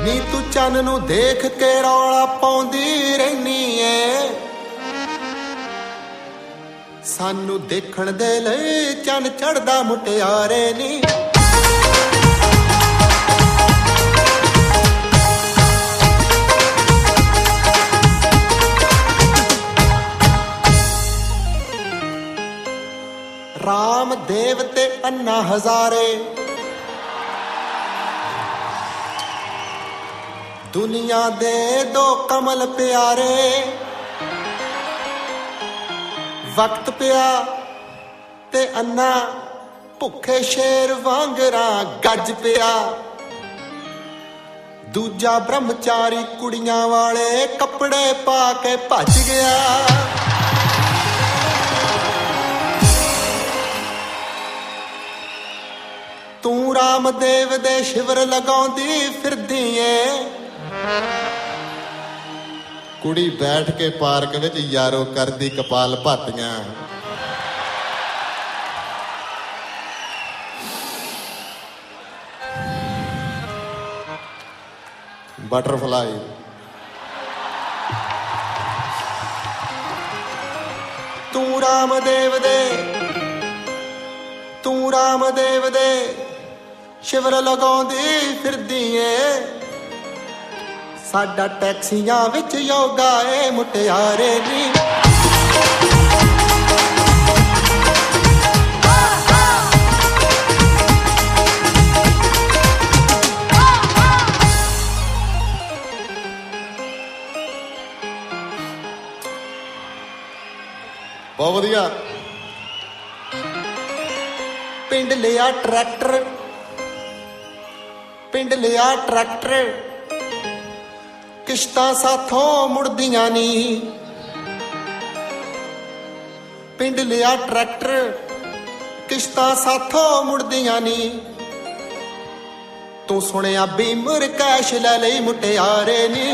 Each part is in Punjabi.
ਨੀ ਤੂੰ ਚੰਨ ਨੂੰ ਦੇਖ ਕੇ ਰੌਲਾ ਪਾਉਂਦੀ ਰਹਿਨੀ ਏ ਸਾਨੂੰ ਦੇਖਣ ਦੇ ਲਈ ਚੰਨ ਚੜਦਾ ਮੁਟਿਆਰੇ ਨੀ ਰਾਮ ਦੇਵ ਤੇ ਅੰਨਾ ਹਜ਼ਾਰੇ ਦੁਨੀਆ ਦੇ ਦੋ ਕਮਲ ਪਿਆਰੇ ਵਕਤ ਪਿਆ ਤੇ ਅੰਨਾ ਭੁੱਖੇ ਸ਼ੇਰ ਵਾਂਗਰਾਂ ਗੱਜ ਪਿਆ ਦੂਜਾ ਬ੍ਰਹਮਚਾਰੀ ਕੁੜੀਆਂ ਵਾਲੇ ਕੱਪੜੇ ਪਾ ਕੇ ਭੱਜ ਗਿਆ ਤੂੰ ਰਾਮਦੇਵ ਦੇ ਸ਼ਿਵਰ ਲਗਾਉਂਦੀ ਫਿਰਦੀ ਏ ਕੁੜੀ ਬੈਠ ਕੇ ਪਾਰਕ ਵਿੱਚ ਯਾਰੋ ਕਰਦੀ ਕਪਾਲ ਭਾਤੀਆਂ ਬਟਰਫਲਾਈ ਤੂੰ ਰਾਮਦੇਵ ਦੇ ਸ਼ਿਵਰ ਲਗਾਉਂਦੀ ਫਿਰਦੀ ਏ ਸਾਡਾ ਟੈਕਸੀਆਂ ਵਿੱਚ ਯੋਗਾ ਏ ਮੁਟਿਆਰੇ ਨੀ ਬਹੁਤ ਵਧੀਆ ਪਿੰਡ ਲਿਆ ਟਰੈਕਟਰ ਕਿਸ਼ਤਾਂ ਸਾਥੋਂ ਮੁੜਦੀਆਂ ਨੀ ਪਿੰਡ ਲਿਆ ਟਰੈਕਟਰ ਕਿਸ਼ਤਾਂ ਸਾਥੋਂ ਮੁੜਦੀਆਂ ਨੀ ਤੂੰ ਸੁਣਿਆ ਬੀਮਰ ਕੈਸ਼ ਲੈ ਲਈ ਮੁਟਿਆਰੇ ਨੀ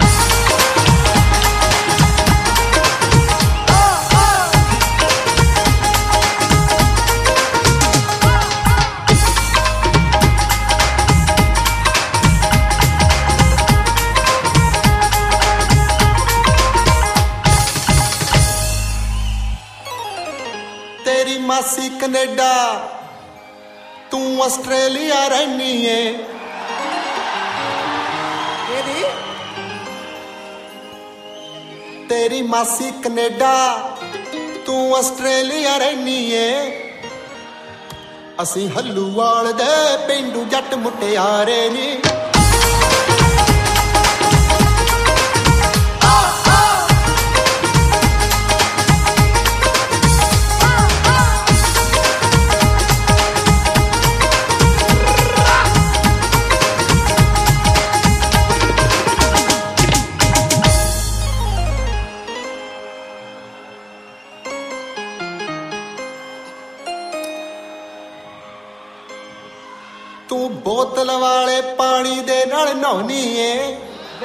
ਤੇਰੀ ਮਾਸੀ ਕੈਨੇਡਾ ਤੂੰ ਆਸਟ੍ਰੇਲੀਆ ਰਹਿਨੀ ਏ ਤੇਰੀ ਮਾਸੀ ਕੈਨੇਡਾ ਤੂੰ ਆਸਟ੍ਰੇਲੀਆ ਰਹਿਨੀ ਏ ਅਸੀਂ ਹੱਲੂਵਾਲ ਦੇ ਪਿੰਡੂ ਜੱਟ ਮੁਟਿਆਰੇ ਨੀ ਤੂੰ ਬੋਤਲ ਵਾਲੇ ਪਾਣੀ ਦੇ ਨਾਲ ਨਹਾਉਣੀ ਏ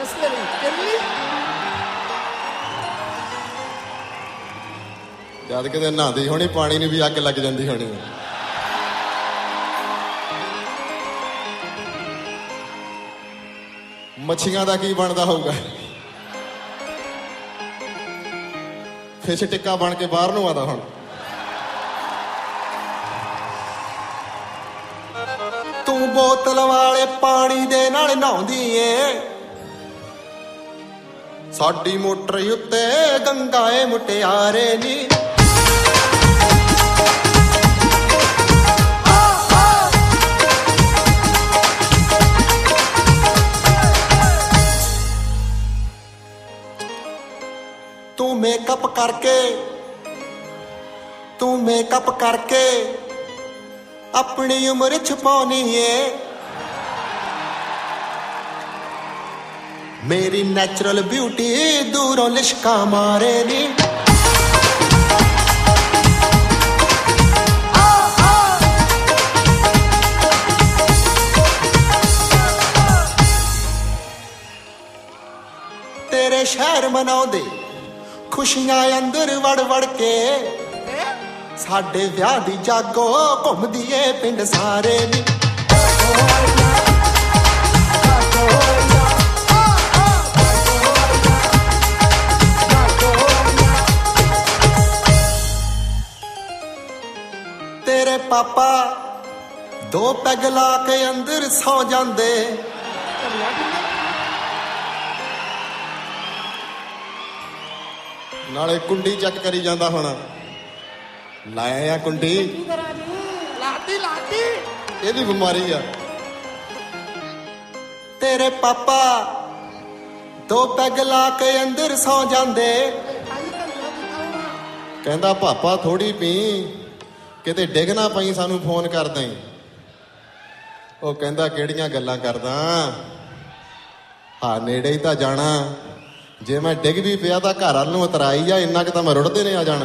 ਜਦ ਕਿਤੇ ਨਹਾਉਂਦੀ ਹੋਣੀ ਪਾਣੀ ਨੂੰ ਵੀ ਅੱਗ ਲੱਗ ਜਾਂਦੀ ਹੋਣੀ ਮੱਛੀਆਂ ਦਾ ਕੀ ਬਣਦਾ ਹੋਊਗਾ ਫਿਸ਼ ਟਿੱਕਾ ਬਣ ਕੇ ਬਾਹਰ ਨੂੰ ਆਦਾ ਹੁਣ ਤੂੰ ਬੋਤਲ ਵਾਲੇ ਪਾਣੀ ਦੇ ਨਾਲ ਨਹਾਉਂਦੀ ਏ ਸਾਡੀ ਮੋਟਰ ਉੱਤੇ ਗੰਗਾ ਏ ਮੁਟਿਆਰੇ ਨੀ ਤੂੰ ਮੇਕਅਪ ਕਰਕੇ ਆਪਣੀ ਉਮਰ ਛੁਪਾਉਣੀ ਏ ਮੇਰੀ ਨੈਚੁਰਲ ਬਿਊਟੀ ਦੂਰੋਂ ਲਿਸ਼ਕਾ ਮਾਰੇ ਨੀ ਤੇਰੇ ਸ਼ਹਿਰ ਮਨਾਉਂਦੇ ਖੁਸ਼ੀਆਂ ਅੰਦਰ ਵੜ ਵੜ ਕੇ ਸਾਡੇ ਵਿਆਹ ਦੀ ਜਾਗੋ ਘੁੰਮਦੀ ਏ ਪਿੰਡ ਸਾਰੇ ਨੀ ਦੋ ਪੈਗ ਲਾ ਕੇ ਅੰਦਰ ਸੌ ਜਾਂਦੇ। ਨਾਲੇ ਕੁੰਡੀ ਚੈੱਕ ਕਰੀ ਜਾਂਦਾ ਹੁਣ, ਲਾਏ ਆ ਕੁੰਡੀ, ਲਾਤੀ ਲਾਤੀ, ਇਹਦੀ ਬਿਮਾਰੀ ਆ। ਤੇਰੇ ਪਾਪਾ ਦੋ ਪੈਗ ਲਾ ਕੇ ਅੰਦਰ ਸੌ ਜਾਂਦੇ। ਕਹਿੰਦਾ ਪਾਪਾ ਥੋੜੀ ਪੀ, ਕਿਤੇ ਡਿੱਗ ਨਾ ਪਈ ਸਾਨੂੰ ਫੋਨ ਕਰ ਦੇਂ। ਉਹ ਕਹਿੰਦਾ ਕਿਹੜੀਆਂ ਗੱਲਾਂ ਕਰਦਾ, ਹਾਂ ਨੇੜੇ ਹੀ ਤਾਂ ਜਾਣਾ, ਜੇ ਮੈਂ ਡਿੱਗ ਵੀ ਪਿਆ ਤਾਂ ਘਰ ਵੱਲ ਨੂੰ ਉਤਰਾਈ ਜਾ, ਇੰਨਾ ਕੁ ਤਾਂ ਮੈਂ ਰੁੜਦੇ ਨੇ ਆ ਜਾਣਾ।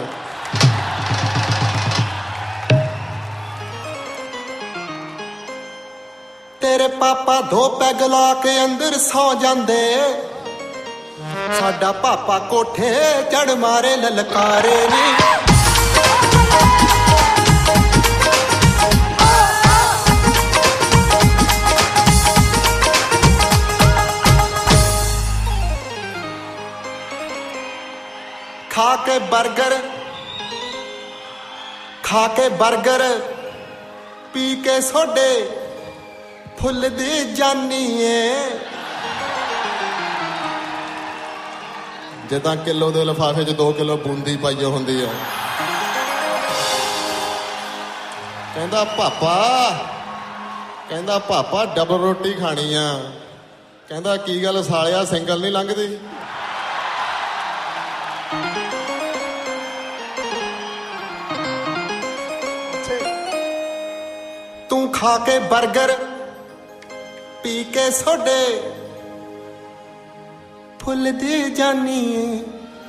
ਤੇਰੇ ਪਾਪਾ ਦੋ ਪੈਗ ਲਾ ਕੇ ਅੰਦਰ ਸੌ ਜਾਂਦੇ। ਸਾਡਾ ਪਾਪਾ ਕੋਠੇ ਚੜ ਮਾਰੇ ਲਲਕਾਰੇ ਨੀ। ਖਾ ਕੇ ਬਰਗਰ ਪੀ ਕੇ ਸੋਡੇ ਫੁੱਲ ਦੀ ਜਾਨੀ ਏ। ਜਿੱਦਾਂ ਕਿਲੋ ਦੇ ਲਿਫਾਫੇ 'ਚ 2 ਕਿਲੋ ਬੂੰਦੀ ਪਾਈ ਹੁੰਦੀ ਆ। ਕਹਿੰਦਾ ਪਾਪਾ ਡਬਲ ਰੋਟੀ ਖਾਣੀ ਆ। ਕਹਿੰਦਾ ਕੀ ਗੱਲ ਸਾਲਿਆ, ਸਿੰਗਲ ਨਹੀਂ ਲੰਘਦੀ। ਤੂੰ ਖਾ ਕੇ ਬਰਗਰ ਪੀ ਕੇ ਸੋਡੇ ਫੁੱਲ ਦੀ ਜਾਨੀ ਏ।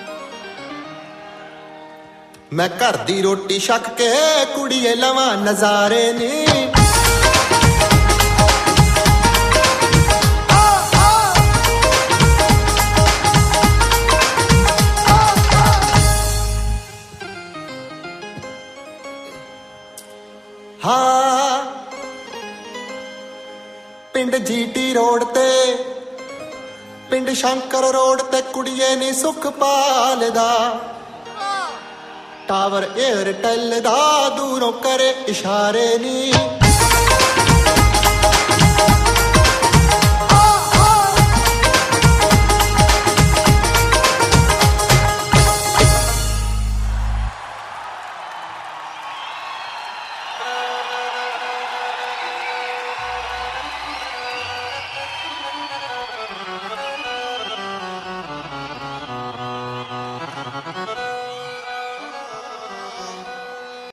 ਮੈਂ ਘਰ ਦੀ ਰੋਟੀ ਛੱਕ ਕੇ ਕੁੜੀਏ ਲਵਾਂ ਨਜ਼ਾਰੇ ਨੀ। ਹਾਂ ਪਿੰਡ ਜੀਟੀ ਰੋਡ ਤੇ, ਪਿੰਡ ਸ਼ੰਕਰ ਰੋਡ ਤੇ ਕੁੜੀਏ ਨੀ ਸੁਖਪਾਲ ਦਾ ਟਾਵਰ ਏਅਰਟੈਲ ਦਾ ਦੂਰੋਂ ਕਰੇ ਇਸ਼ਾਰੇ ਨੀ।